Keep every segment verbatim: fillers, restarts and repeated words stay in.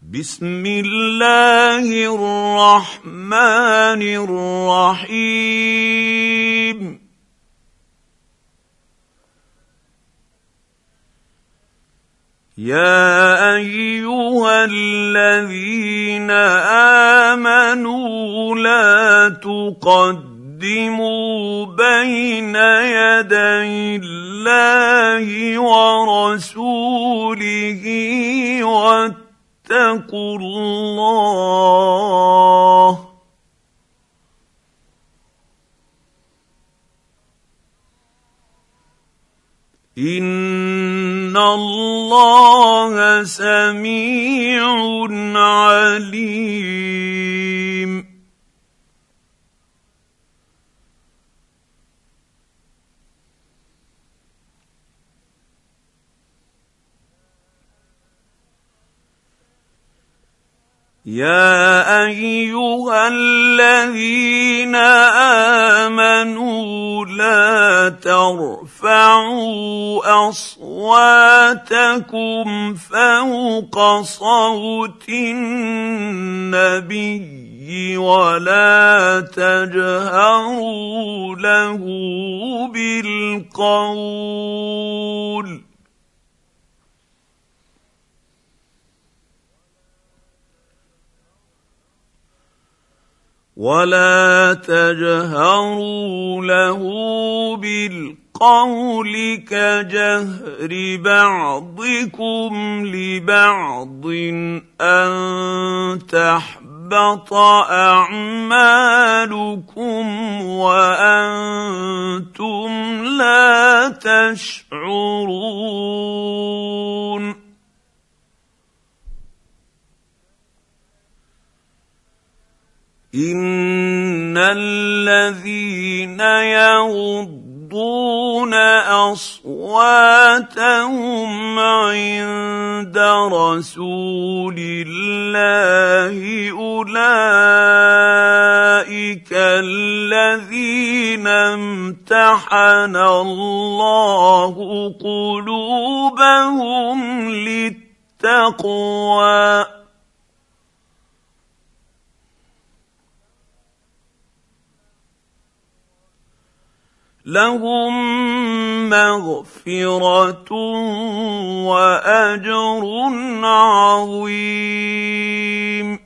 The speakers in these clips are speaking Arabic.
بسم الله الرحمن الرحيم يا ايها الذين امنوا لا تقدموا بين يدي الله ورسوله واتقوا الله إن الله سميع عليم يا ايها الذين امنوا لا ترفعوا اصواتكم فوق صوت النبي ولا تجهروا له بالقول ولا تجهروا له بالقول كجهر بعضكم لبعض أن تحبط أعمالكم وأنتم لا تشعرون إن الذين يغضون أصواتهم عند رسول الله أولئك الذين امتحن الله قلوبهم للتقوى لهم مغفرة وأجر عظيم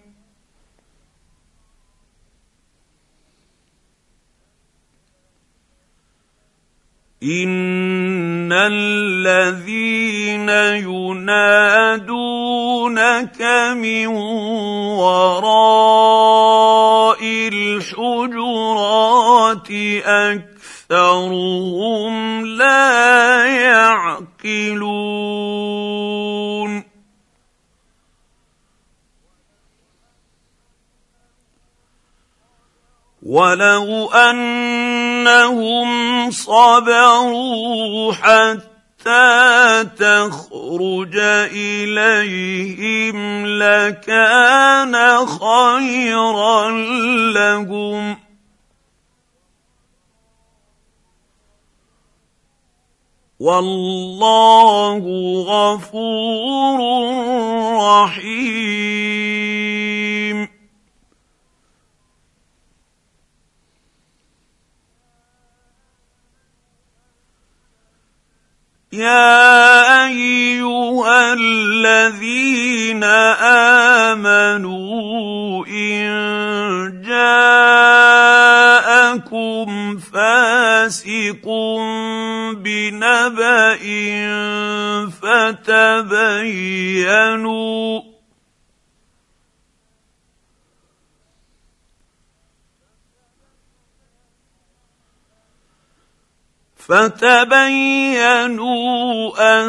إن الذين ينادونك من وراء الحجرات أكثر أكثرهم لا يعقلون ولو أنهم صبروا حتى تخرج إليهم لكان خيرا لهم والله غفور رحيم يا ايها الذين امنوا ان جاءكم فاسق بنبأ فتبينوا فتبينوا أن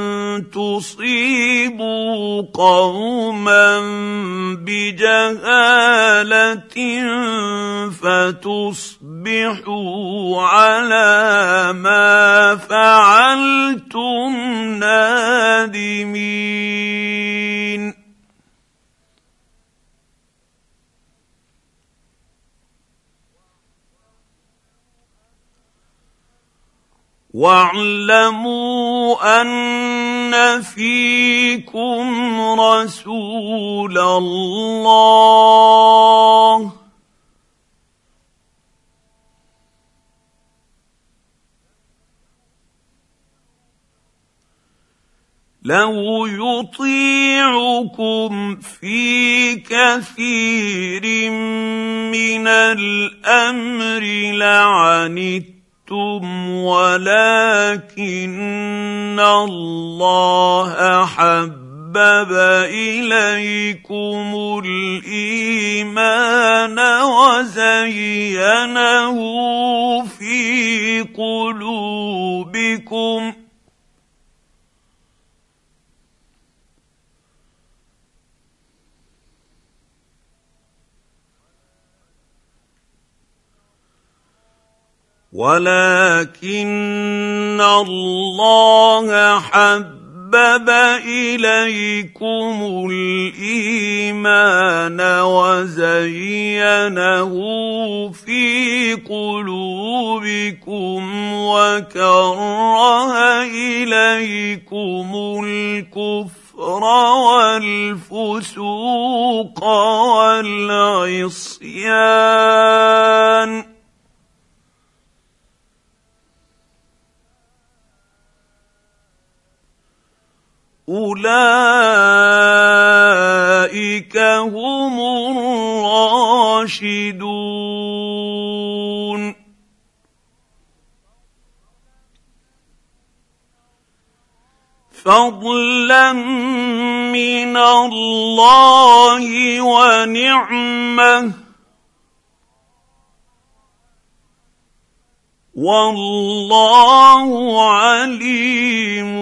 تصيبوا قوما بجهالة فتصبحوا على ما فعلتم نادمين واعلموا أن ان فيكم رسول الله لو يطيعكم في كثير من الامر لعنتم ولكن الله حبب اليكم الايمان وزينه في قلوبكم ولكن الله حبب إليكم الإيمان وزينه في قلوبكم وكره إليكم الكفر والفسوق والعصيان أولئك هم الراشدون فضلا من الله ونعمه والله عليم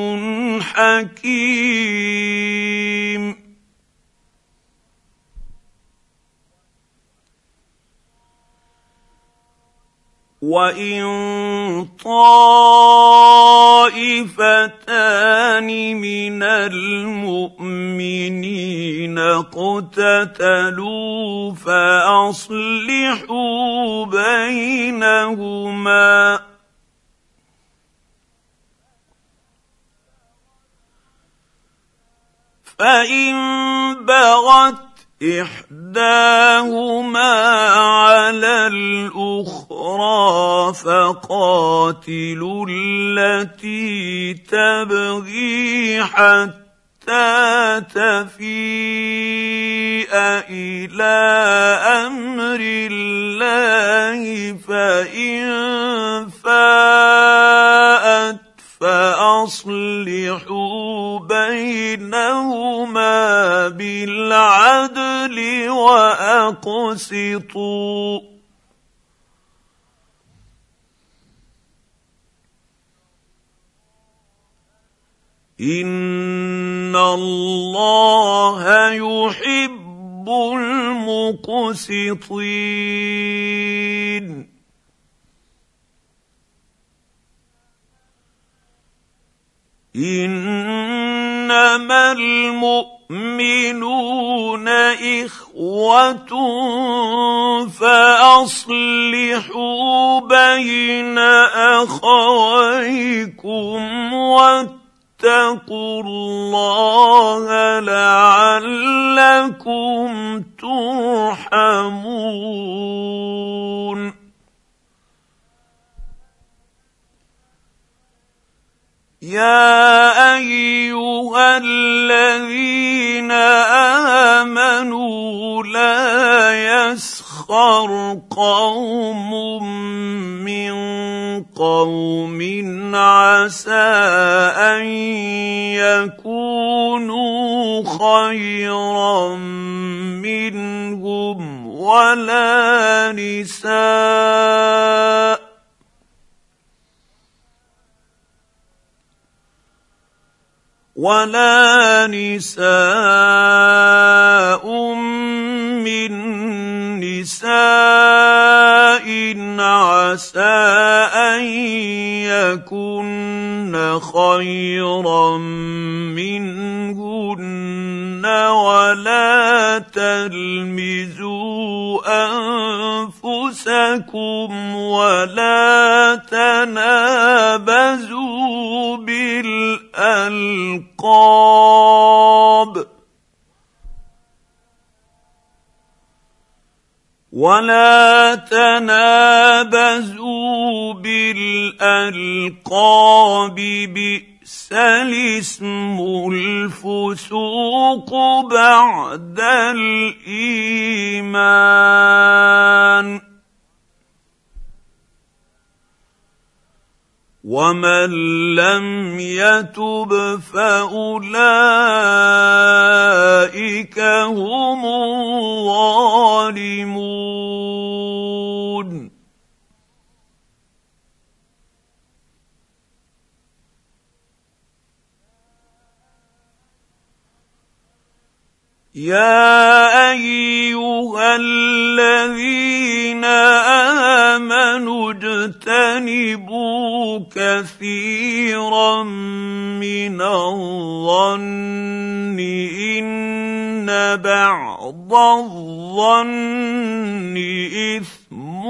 حكيم وإن طائفتان من المؤمنين اقتتلوا فأصلحوا بينهما فإن بغت إحداهما على الأخرى فقاتلوا التي تبغي حتى تفيء إلى أمر الله فإن فاءت فأصلحوا بينهما بالعدل وأقسطوا إن الله يحب المقسطين إنما المؤمنون إخوة فأصلحوا بين أخويكم واتقوا الله لعلكم ترحمون يا أيها الذين آمنوا لا يسخر قوم من قوم عسى أن يكونوا خيرا منهم ولا نساء ولا نساء من نساء عسى أن يكن خيرا منهن ولا تلمزوا أنفسكم ولا تنابزوا بالألقاب الالقاب ولا تنابزوا بالالقاب بئس الاسم الفسوق بعد الايمان ومن لم يتب فاولئك هم الظالمون يا ايها الذين امنوا اجتنبوا كثيرا من الظن ان بعض الظن اثم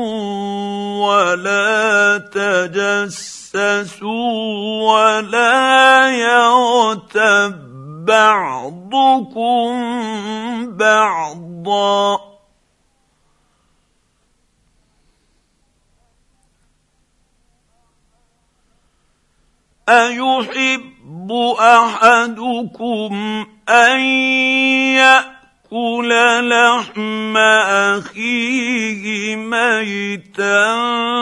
ولا تجسسوا ولا يغتب بعضكم بعضا أيحب أحدكم أن يأكل لحم أخيه ميتا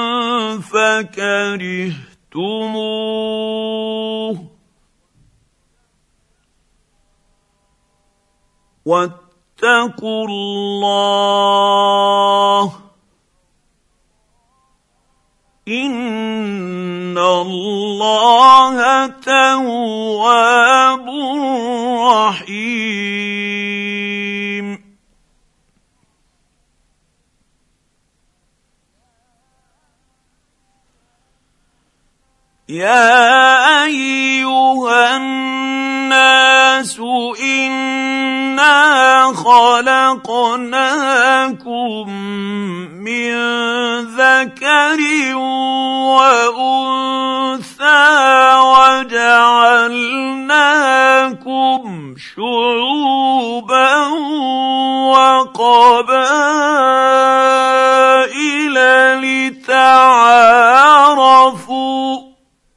فكرهتموه واتقوا الله إن الله تواب رحيم يا أيها الناس إنا خلقناكم من ذكر وأنثى وجعلناكم شعوبا وقبائل لتعارفوا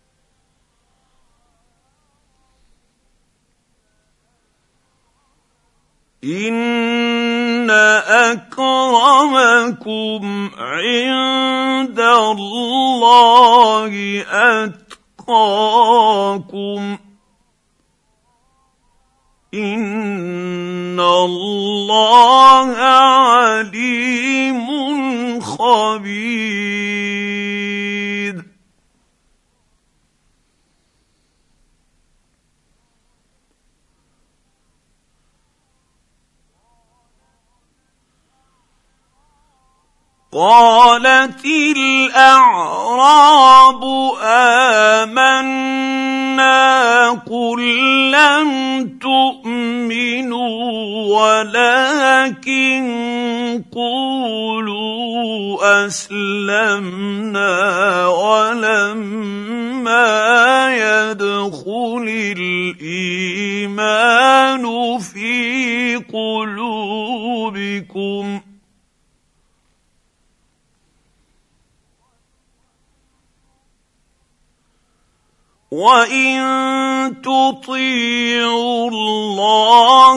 إن أكرمكم عند الله أتقاكم إن الله عليم خبير قالت الأعراب آمنا قل لم تؤمنوا ولكن قولوا أسلمنا ولما يدخل الإيمان في قلوبكم وَإِن تُطِيعُوا اللَّهَ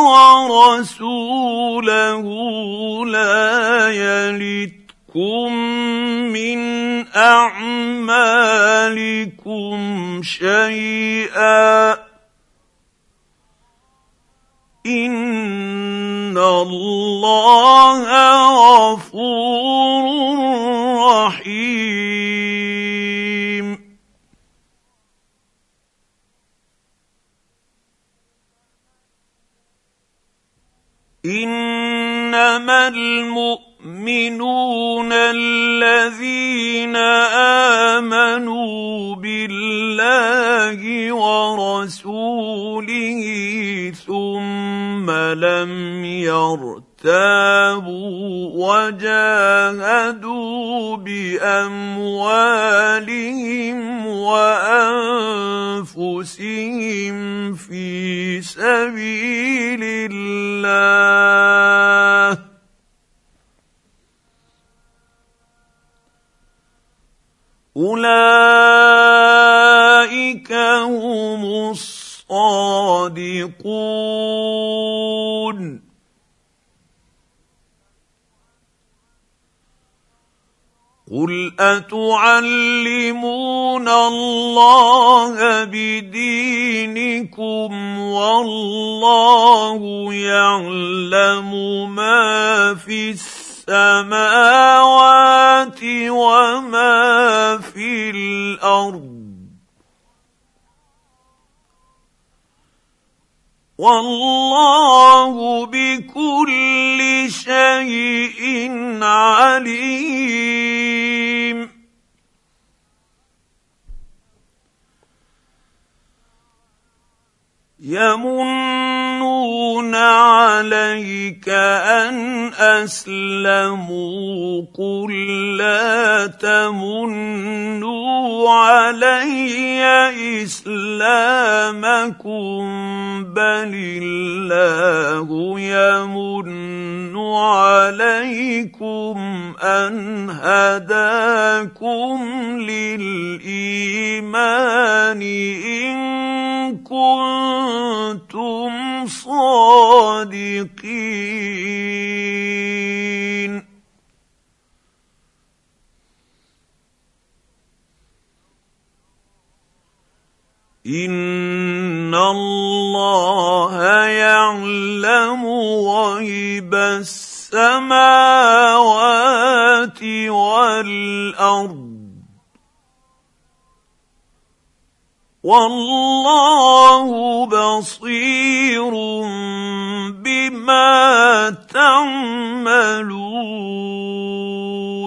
وَرَسُولَهُ لَا يَلِتْكُم مِّنْ أَعْمَالِكُمْ شَيْئًا إِنَّ اللَّهَ غَفُورٌ رَّحِيمٌ إنما المؤمنون الذين آمنوا بالله ورسوله ثم لم يرتابوا تابوا وجاهدوا باموالهم وانفسهم في سبيل الله اولئك هم الصادقون. قل اتعلمون الله بدينكم والله يعلم ما في السماوات وما في الارض والله بكل شيء عليم. يمنون عليك ان اسلموا قل لا تمنوا علي اسلامكم بل الله يمن عليكم ان هداكم للايمان ان كنتم صادقين. ان الله يعلم غيب السماوات والارض والله بصير بما تعملون.